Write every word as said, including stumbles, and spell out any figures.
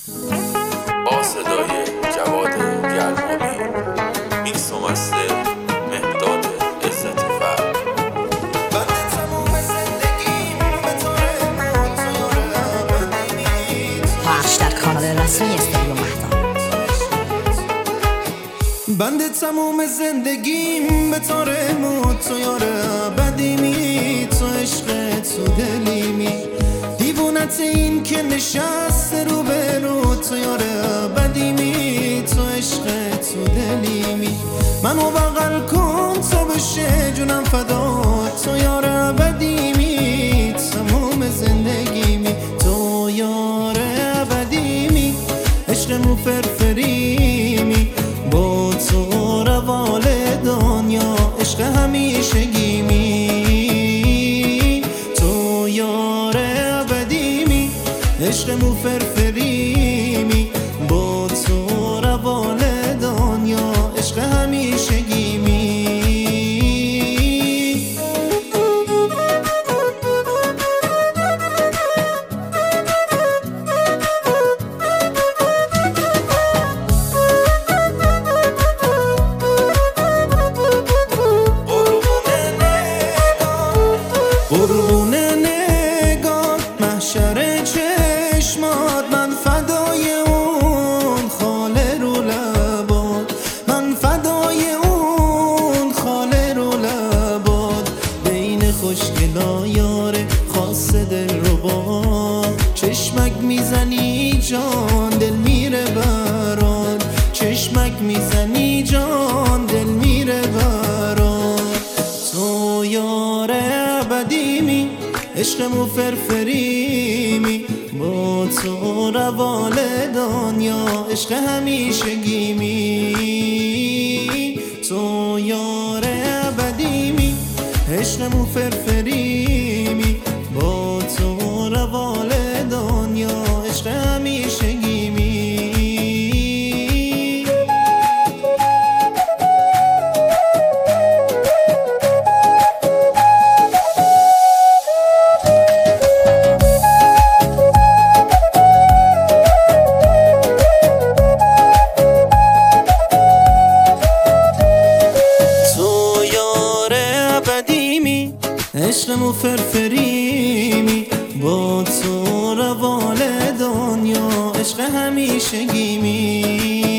با صدای جواد گرمابی، میکس و مستر مهداد عزت فرد. بنده تموم زندگیم به طور موتور بدیمیت پخش در کانال رسمی استودیو مهتاب. بنده تموم زندگیم به طور موتور بدیمی تو عشق تو دلیمی دیوونت این که نشست رو به رو تو یاره بدیمی تو عشق تو دلیمی منو بغل کن تو بشه جونم فدا تو یاره بدیمی تموم زندگیمی تو یاره بدیمی عشق مو فرفریمی با تو روال دنیا عشق همیشگیمی تو یار ابدیمی عشق مو فرفریمی با تو روال دنیا عشق همیشگیمی قربون نگاه محشر چشمات من فدای اون خاله رو لبات من فدای اون خاله رو لبات بین خوشگلا یاره خاص دل رو با چشمک میزنی جان دل میره برات چشمک میزنی جان دل میره برات تو یاره بدیمی عشق مو فرفریمی با تو روال دنیا عشق همیشگیمی تو یار بدیمی عشق مو فرفریمی با تو روال دنیا عشق همیشگیمی عشق مو فرفریمی با تو روال دنیا عشق همیشگیمی